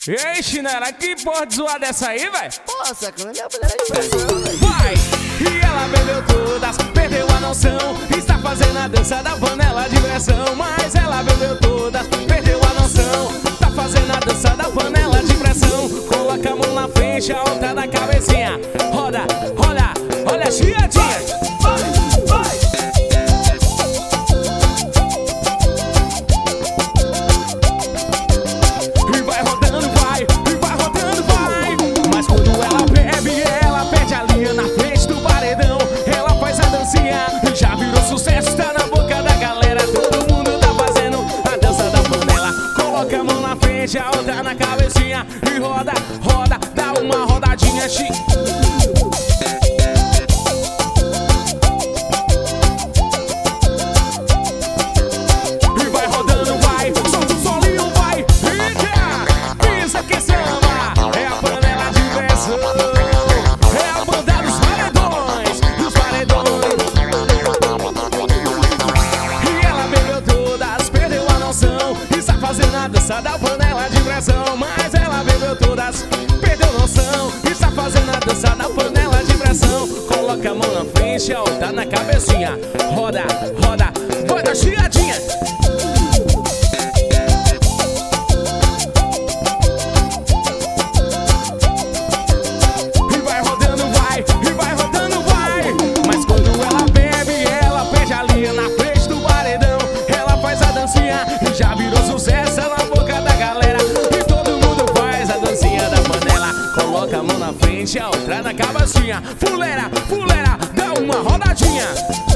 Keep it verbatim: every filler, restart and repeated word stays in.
Ei, chinela, que porra de zoada é essa aí, véi? Porra, sacana, minha panela de pressão, véi. Vai! E ela bebeu todas, perdeu a noção. Está fazendo a dança da panela de pressão. Mas ela bebeu todas, perdeu a noção. Tá fazendo a dança da panela de pressão. Coloca a mão na frente, a outra na cabecinha. Roda, olha, olha a chiadinha. Já virou sucesso, tá na boca da galera. Todo mundo tá fazendo a dança da panela. Coloca a mão na frente, a outra na cabecinha. E roda, roda, dá uma rodadinha, chi. E vai rodando, vai, solta o solinho, vai. Eita, isso que se ama. É a panela de pressão. É a banda dos paredões, dos paredões. Está fazendo a dança da panela de pressão. Mas ela bebeu todas, perdeu noção. Está fazendo a dança da panela de pressão. Coloca a mão na frente, a outra na cabecinha. Roda, roda, vai dar chiadinha. E vai rodando, vai, e vai rodando, vai. Mas quando ela bebe, ela perde a linha na frente do paredão. Ela faz a dancinha e já virou sucesso na boca da galera. E todo mundo faz a dancinha da panela. Coloca a mão na frente, a outra na cabecinha. Fuleira, fuleira, dá uma rodadinha.